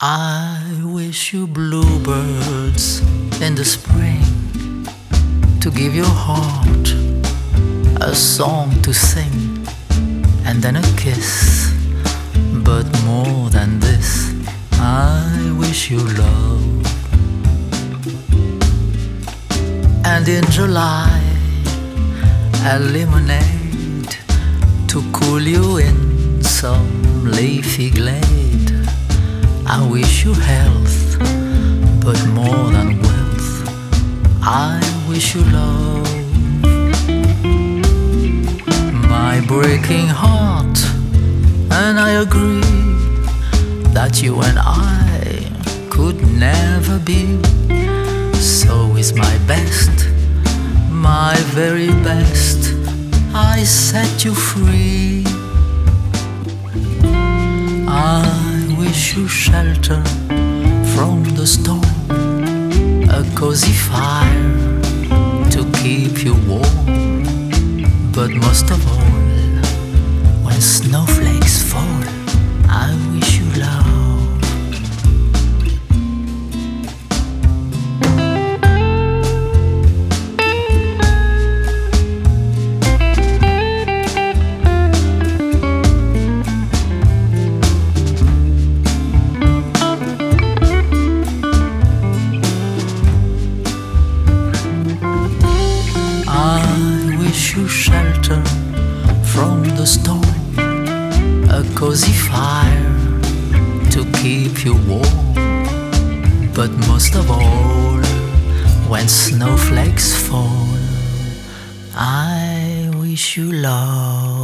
I wish you bluebirds in the spring to give your heart a song to sing and then a kiss. But more than this, I wish you love. And in July, a lemonade to cool you in some leafy glade. I wish you health, but more than wealth, I wish you love. My breaking heart, and I agree that you and I could never be. So is my best, my very best, I set you free. I wish you shelter from the storm, a cozy fire to keep you warm. But most of all, when snowflakes fall, I wish you love. You shelter from the storm, a cozy fire to keep you warm. But most of all, when snowflakes fall, I wish you love.